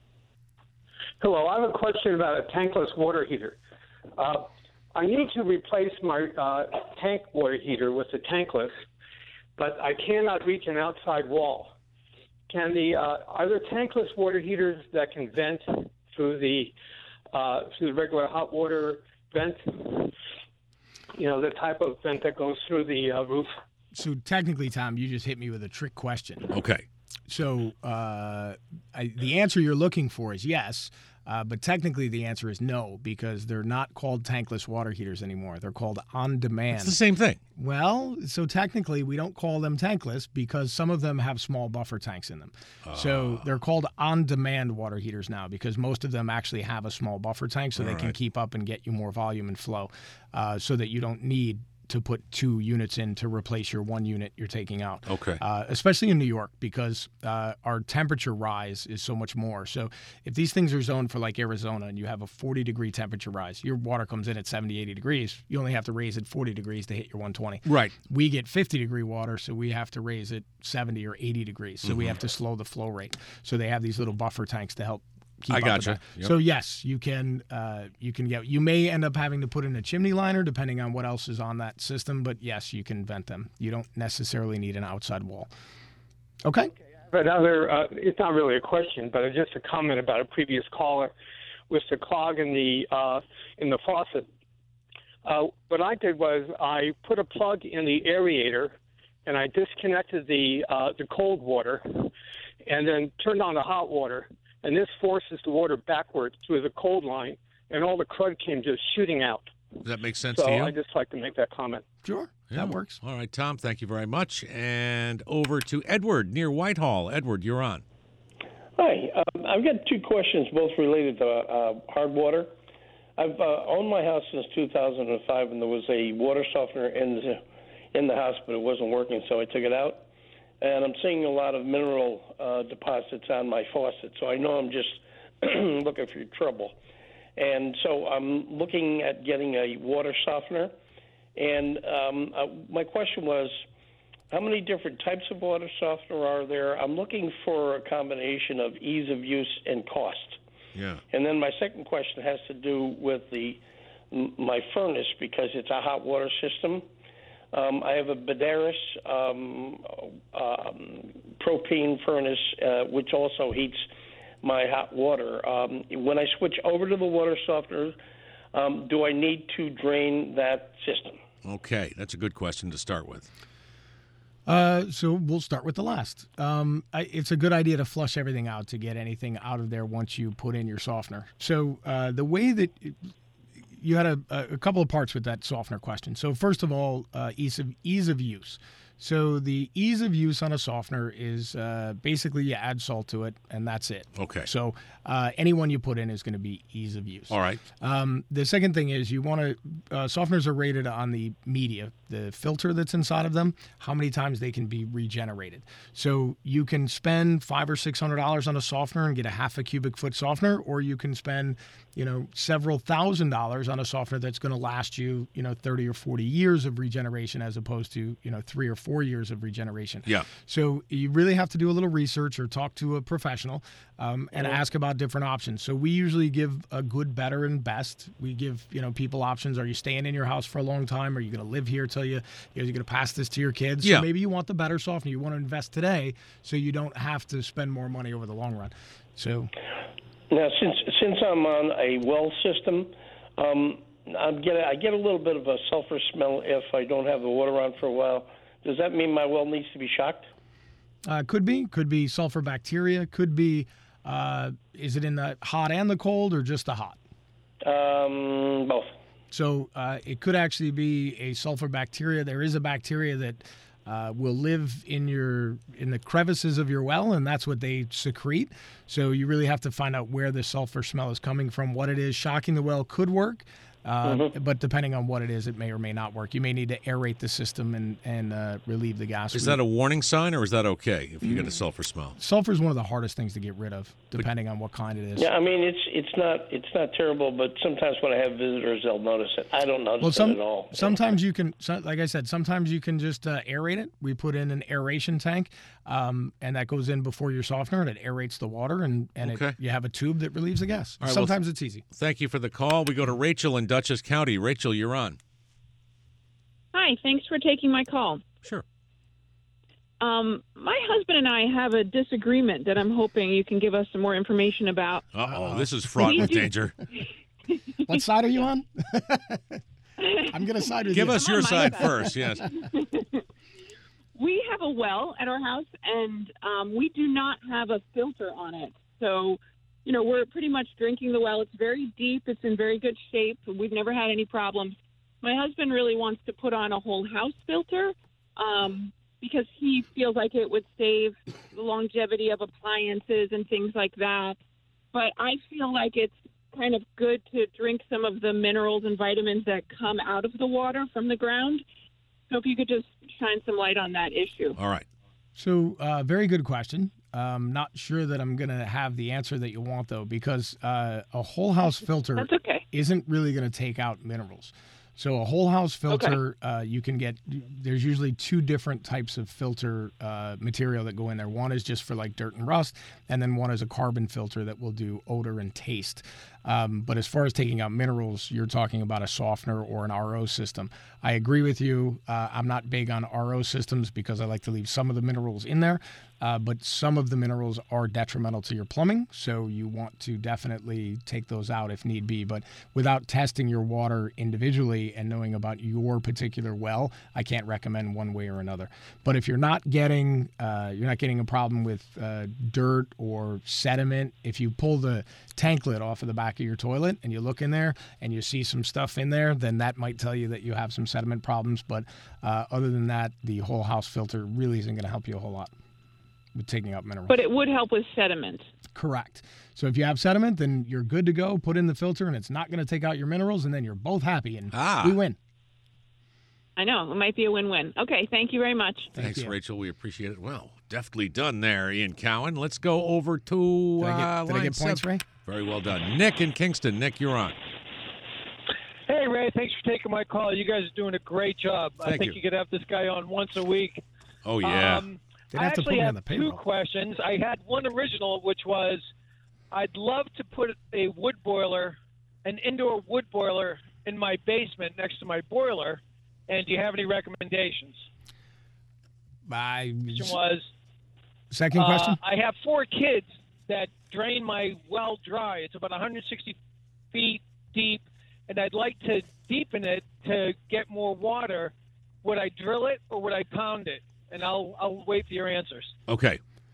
Hello, I have a question about a tankless water heater. Uh, I need to replace my uh, tank water heater with a tankless, but I cannot reach an outside wall. Can the uh, are there tankless water heaters that can vent through the uh, through the regular hot water vent? You know, the type of vent that goes through the uh, roof. So technically, Tom, you just hit me with a trick question. Okay. So uh, I, the answer you're looking for is yes, uh, but technically the answer is no, because they're not called tankless water heaters anymore. They're called on-demand. It's the same thing. Well, so technically we don't call them tankless because some of them have small buffer tanks in them. Uh. So they're called on-demand water heaters now because most of them actually have a small buffer tank so All they right. can keep up and get you more volume and flow uh, so that you don't need to put two units in to replace your one unit you're taking out. Okay. Uh, especially in New York because uh, our temperature rise is so much more. So if these things are zoned for like Arizona and you have a forty degree temperature rise, your water comes in at seventy, eighty degrees. You only have to raise it forty degrees to hit your one twenty. Right. We get fifty degree water, so we have to raise it seventy or eighty degrees. So mm-hmm. we have to slow the flow rate. So they have these little buffer tanks to help keep I up gotcha. with that. Yep. So yes, you can uh, you can get you may end up having to put in a chimney liner depending on what else is on that system, but yes, you can vent them. You don't necessarily need an outside wall. Okay. okay but other uh, it's not really a question, but just a comment about a previous caller with the clog in the uh, in the faucet. Uh, what I did was I put a plug in the aerator and I disconnected the uh, the cold water and then turned on the hot water. And this forces the water backwards through the cold line, and all the crud came just shooting out. Does that make sense so to you? I just like to make that comment. Sure, yeah. that works. All right, Tom, thank you very much. And over to Edward near Whitehall. Edward, you're on. Hi. Um, I've got two questions, both related to uh, hard water. I've uh, owned my house since two thousand five, and there was a water softener in the, in the house, but it wasn't working, so I took it out. And I'm seeing a lot of mineral uh, deposits on my faucet, so I know I'm just looking for trouble. And so I'm looking at getting a water softener. And um, uh, my question was, how many different types of water softener are there? I'm looking for a combination of ease of use and cost. Yeah. And then my second question has to do with the my furnace, because it's a hot water system. Um, I have a Badaris um, um, propane furnace, uh, which also heats my hot water. Um, when I switch over to the water softener, um, do I need to drain that system? Okay, that's a good question to start with. Uh, so we'll start with the last. Um, I, it's a good idea to flush everything out to get anything out of there once you put in your softener. So uh, the way that it, you had a, a couple of parts with that softener question. So first of all, uh, ease of ease of use. So the ease of use on a softener is uh, basically you add salt to it, and that's it. Okay. So uh, any one you put in is going to be ease of use. All right. Um, the second thing is you want to uh, softeners are rated on the media, the filter that's inside of them, how many times they can be regenerated. So you can spend five or six hundred dollars on a softener and get a half a cubic foot softener, or you can spend you know several thousand dollars on a softener that's going to last you you know thirty or forty years of regeneration, as opposed to you know three or four years of regeneration. Yeah. So you really have to do a little research or talk to a professional um, and Mhm. ask about different options. So we usually give a good, better, and best. We give you know people options. Are you staying in your house for a long time? Are you going to live here till you you're going to pass this to your kids? Yeah. So maybe you want the better softener. You want to invest today so you don't have to spend more money over the long run. So Now, since since I'm on a well system, um, I get a, I get a little bit of a sulfur smell if I don't have the water on for a while. Does that mean my well needs to be shocked? Uh, could be. Could be sulfur bacteria. Could be, uh, is it in the hot and the cold or just the hot? Um, both. So uh, it could actually be a sulfur bacteria. There is a bacteria that uh, will live in your in the crevices of your well, and that's what they secrete. So you really have to find out where the sulfur smell is coming from, what it is. Shocking the well could work. Uh, Mhm. But depending on what it is, it may or may not work. You may need to aerate the system and, and uh, relieve the gas. Is that a warning sign, or is that okay if you get a sulfur smell? Sulfur is one of the hardest things to get rid of, depending on what kind it is. Yeah, I mean it's it's not it's not terrible, but sometimes when I have visitors, they'll notice it. I don't notice Well, some, it at all. sometimes you can, so, like I said, sometimes you can just uh, aerate it. We put in an aeration tank, um, and that goes in before your softener, and it aerates the water, and, and Okay. it, you have a tube that relieves the gas. All right, well, sometimes it's easy. Thank you for the call. We go to Rachel in Dutchess County. Rachel, you're on. Hi, thanks for taking my call. Sure. Um, my husband and I have a disagreement that I'm hoping you can give us some more information about. Uh-oh, this is fraught with danger. What side are you on? I'm going to side with Give you. us your side first, yes. We have a well at our house, and um, we do not have a filter on it. So, you know, we're pretty much drinking the well. It's very deep. It's in very good shape. We've never had any problems. My husband really wants to put on a whole house filter um, because he feels like it would save the longevity of appliances and things like that. But I feel like it's kind of good to drink some of the minerals and vitamins that come out of the water from the ground. So if you could just shine some light on that issue. All right. So, uh, very good question. Um, not sure that I'm going to have the answer that you want, though, because uh, a whole house filter That's okay. isn't really going to take out minerals. So a whole house filter, uh, you can get, there's usually two different types of filter uh, material that go in there. One is just for like dirt and rust, and then one is a carbon filter that will do odor and taste. Um, but as far as taking out minerals, you're talking about a softener or an R O system. I agree with you. Uh, I'm not big on R O systems because I like to leave some of the minerals in there. Uh, but some of the minerals are detrimental to your plumbing, so you want to definitely take those out if need be. But without testing your water individually and knowing about your particular well, I can't recommend one way or another. But if you're not getting uh, you're not getting a problem with uh, dirt or sediment, if you pull the tank lid off of the back of your toilet and you look in there and you see some stuff in there, then that might tell you that you have some sediment problems. But uh, other than that, the whole house filter really isn't going to help you a whole lot with taking out minerals. But it would help with sediment. Correct. So if you have sediment, then you're good to go. Put in the filter, and it's not going to take out your minerals, and then you're both happy, and Ah. we win. I know. It might be a win-win. Okay, thank you very much. Thanks, Rachel. We appreciate it. Well, deftly done there, Ian Cowan. Let's go over to Did I get- uh, did I line get points, seven. Ray? Very well done. Nick in Kingston. Nick, you're on. Hey, Ray, thanks for taking my call. You guys are doing a great job. I Thank think you. you could have this guy on once a week. Oh, yeah. Um, They'd I have to put actually me have on the two payroll. questions. I had one original, which was I'd love to put a wood boiler, an indoor wood boiler, in my basement next to my boiler. And do you have any recommendations? I, Question was, second uh, question? I have four kids that drain my well dry. It's about one hundred sixty feet deep, and I'd like to deepen it to get more water. Would I drill it or would I pound it? And I'll I'll wait for your answers. Okay.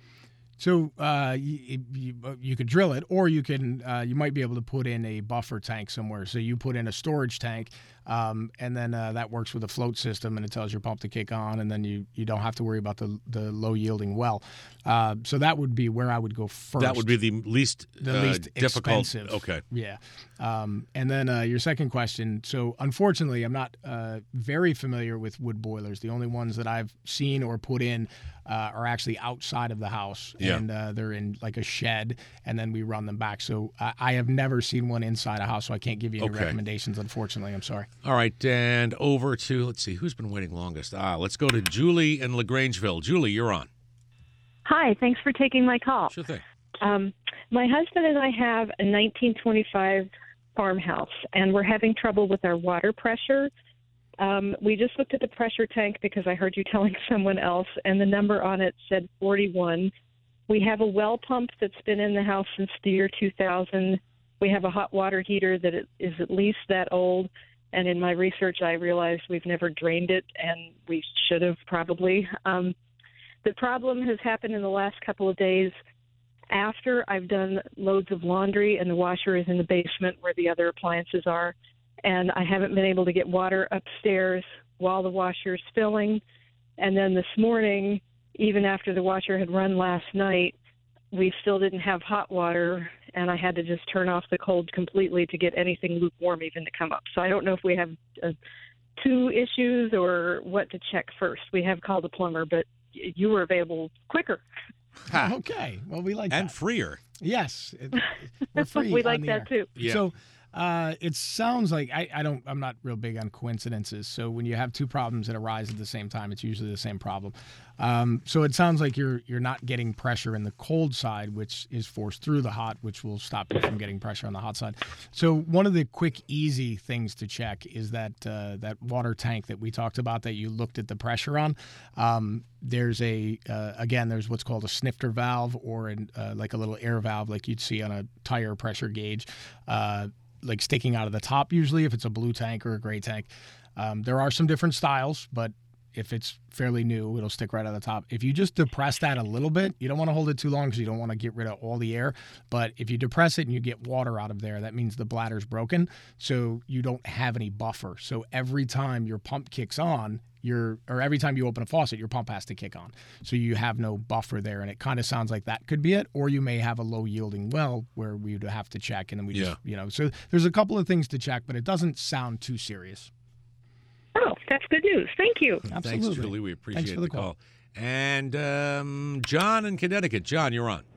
So uh, you, you, you could drill it, or you can uh, you might be able to put in a buffer tank somewhere. So you put in a storage tank, um, and then uh, that works with a float system, and it tells your pump to kick on, and then you, you don't have to worry about the the low yielding well. Uh, so that would be where I would go first. That would be the least, the uh, least difficult. expensive. Okay. Yeah. Um, and then uh, your second question. So unfortunately, I'm not uh, very familiar with wood boilers. The only ones that I've seen or put in uh, are actually outside of the house. Yeah. And uh, they're in like a shed, and then we run them back. So I, I have never seen one inside a house, so I can't give you any Okay. recommendations, unfortunately. I'm sorry. All right, and over to, let's see, who's been waiting longest? Ah, let's go to Julie in LaGrangeville. Julie, you're on. Hi, thanks for taking my call. Sure thing. Um, my husband and I have a nineteen twenty-five farmhouse, and we're having trouble with our water pressure. Um, we just looked at the pressure tank because I heard you telling someone else, and the number on it said forty-one. We have a well pump that's been in the house since the year two thousand. We have a hot water heater that is at least that old, and in my research I realized we've never drained it, and we should have probably. Um, the problem has happened in the last couple of days after I've done loads of laundry, and the washer is in the basement where the other appliances are, and I haven't been able to get water upstairs while the washer is filling. And then this morning, even after the washer had run last night, we still didn't have hot water, and I had to just turn off the cold completely to get anything lukewarm even to come up. So I don't know if we have uh, two issues or what to check first. We have called a plumber, but you were available quicker. Okay. Well, we like and that. freer. Yes. It, we're free. We on like the that air. too. Yeah. So uh, it sounds like I, I don't. I'm not real big on coincidences. So when you have two problems that arise at the same time, it's usually the same problem. Um, so it sounds like you're you're not getting pressure in the cold side, which is forced through the hot, which will stop you from getting pressure on the hot side. So one of the quick, easy things to check is that uh, that water tank that we talked about that you looked at the pressure on. Um, there's a uh, again, there's what's called a snifter valve, or an, uh, like a little air valve, like you'd see on a tire pressure gauge. Uh, like sticking out of the top usually if it's a blue tank or a gray tank. Um, there are some different styles, but if it's fairly new, it'll stick right on the top. If you just depress that a little bit, you don't want to hold it too long because you don't want to get rid of all the air. But if you depress it and you get water out of there, that means the bladder's broken, so you don't have any buffer. So every time your pump kicks on, your or every time you open a faucet, your pump has to kick on. So you have no buffer there, and it kind of sounds like that could be it. Or you may have a low yielding well where we would have to check, and then we Yeah. just, you know. So there's a couple of things to check, but it doesn't sound too serious. Oh, that's good news. Thank you. Absolutely. Thanks, Julie. We appreciate Thanks for the call. call. And um, John in Connecticut. John, you're on.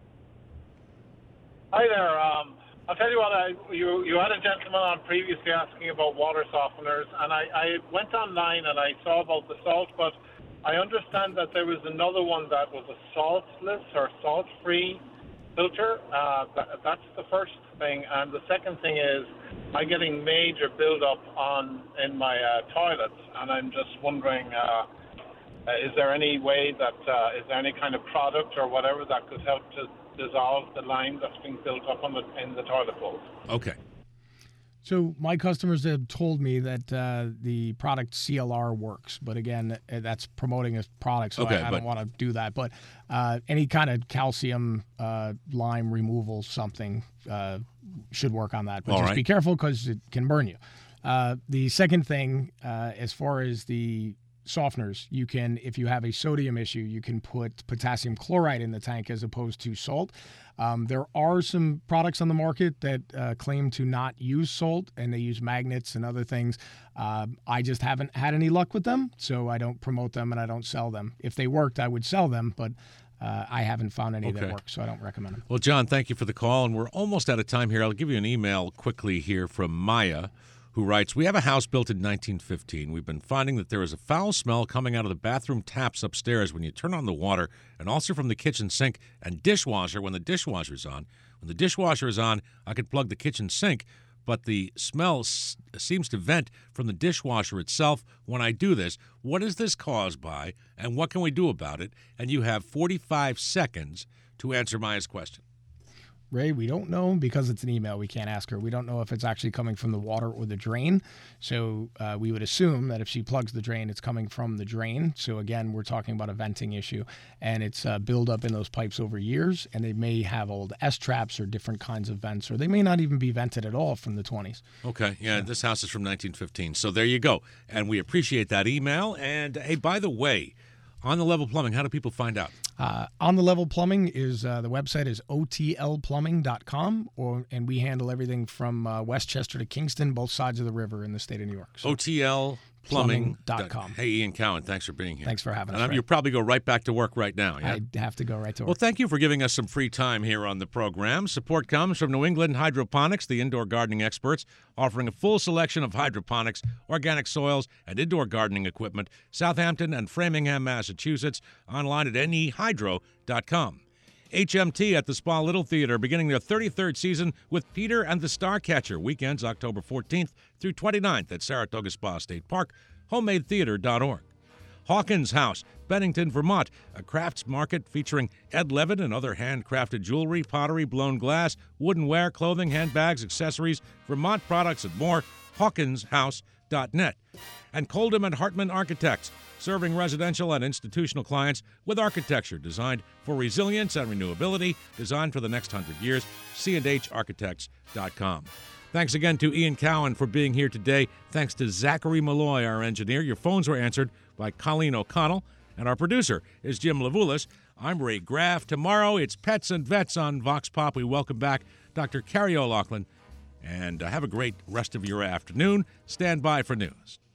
Hi there. Um, I'll tell you what, I, you, you had a gentleman on previously asking about water softeners, and I, I went online and I saw about the salt, but I understand that there was another one that was a saltless or salt-free filter. Uh, that, that's the first thing. And the second thing is I'm getting major buildup on in my uh, toilets, and I'm just wondering, uh, uh, is there any way that, uh, is there any kind of product or whatever that could help to dissolve the lime that's being built up on the, in the toilet bowl? Okay. So my customers have told me that uh, the product C L R works, but again, uh, that's promoting a product, so Okay, I, I but- don't want to do that. But uh, any kind of calcium uh, lime removal something uh, should work on that. But All just right. be careful because it can burn you. Uh, the second thing, uh, as far as the softeners, you can, if you have a sodium issue, you can put potassium chloride in the tank as opposed to salt. Um, there are some products on the market that uh, claim to not use salt, and they use magnets and other things. Uh, I just haven't had any luck with them, so I don't promote them and I don't sell them. If they worked, I would sell them, but uh, I haven't found any Okay. that work, so I don't recommend them. Well, John, thank you for the call, and we're almost out of time here. I'll give you an email quickly here from Maya, who writes, we have a house built in nineteen fifteen. We've been finding that there is a foul smell coming out of the bathroom taps upstairs when you turn on the water, and also from the kitchen sink and dishwasher when the dishwasher's on. When the dishwasher is on, I could plug the kitchen sink, but the smell s- seems to vent from the dishwasher itself when I do this. What is this caused by, and what can we do about it? And you have forty-five seconds to answer Maya's question. Ray, we don't know because it's an email. We can't ask her. We don't know if it's actually coming from the water or the drain. So uh, we would assume that if she plugs the drain, it's coming from the drain. So again, we're talking about a venting issue, and it's uh, build up in those pipes over years, and they may have old S-traps or different kinds of vents, or they may not even be vented at all from the twenties. Okay, yeah, so. This house is from nineteen fifteen. So there you go. And we appreciate that email. And hey, by the way, On the Level Plumbing, how do people find out? Uh, On the Level Plumbing is uh, the website is O T L plumbing dot com, or and we handle everything from uh, Westchester to Kingston, both sides of the river in the state of New York. So, O T L plumbing dot com. com. Hey, Ian Cowan, thanks for being here. Thanks for having and us. You'll probably go right back to work right now. Yeah? I have to go right to work. Well, thank you for giving us some free time here on the program. Support comes from New England Hydroponics, the indoor gardening experts, offering a full selection of hydroponics, organic soils, and indoor gardening equipment. Southampton and Framingham, Massachusetts. Online at N E hydro dot com. H M T at the Spa Little Theater, beginning their thirty-third season with Peter and the Starcatcher. Weekends October fourteenth through twenty-ninth at Saratoga Spa State Park. homemade theater dot org. Hawkins House, Bennington, Vermont, a crafts market featuring Ed Levitt and other handcrafted jewelry, pottery, blown glass, woodenware, clothing, handbags, accessories, Vermont products, and more. hawkins house dot net. And Coldham and Hartman Architects, serving residential and institutional clients with architecture designed for resilience and renewability, designed for the next hundred years. C and H architects dot com. Thanks again to Ian Cowan for being here today. Thanks to Zachary Malloy, our engineer. Your phones were answered by Colleen O'Connell, and our producer is Jim Levulis. I'm Ray Graff. Tomorrow it's Pets and Vets on Vox Pop. We welcome back Doctor Carrie O'Loughlin, and uh, have a great rest of your afternoon. Stand by for news.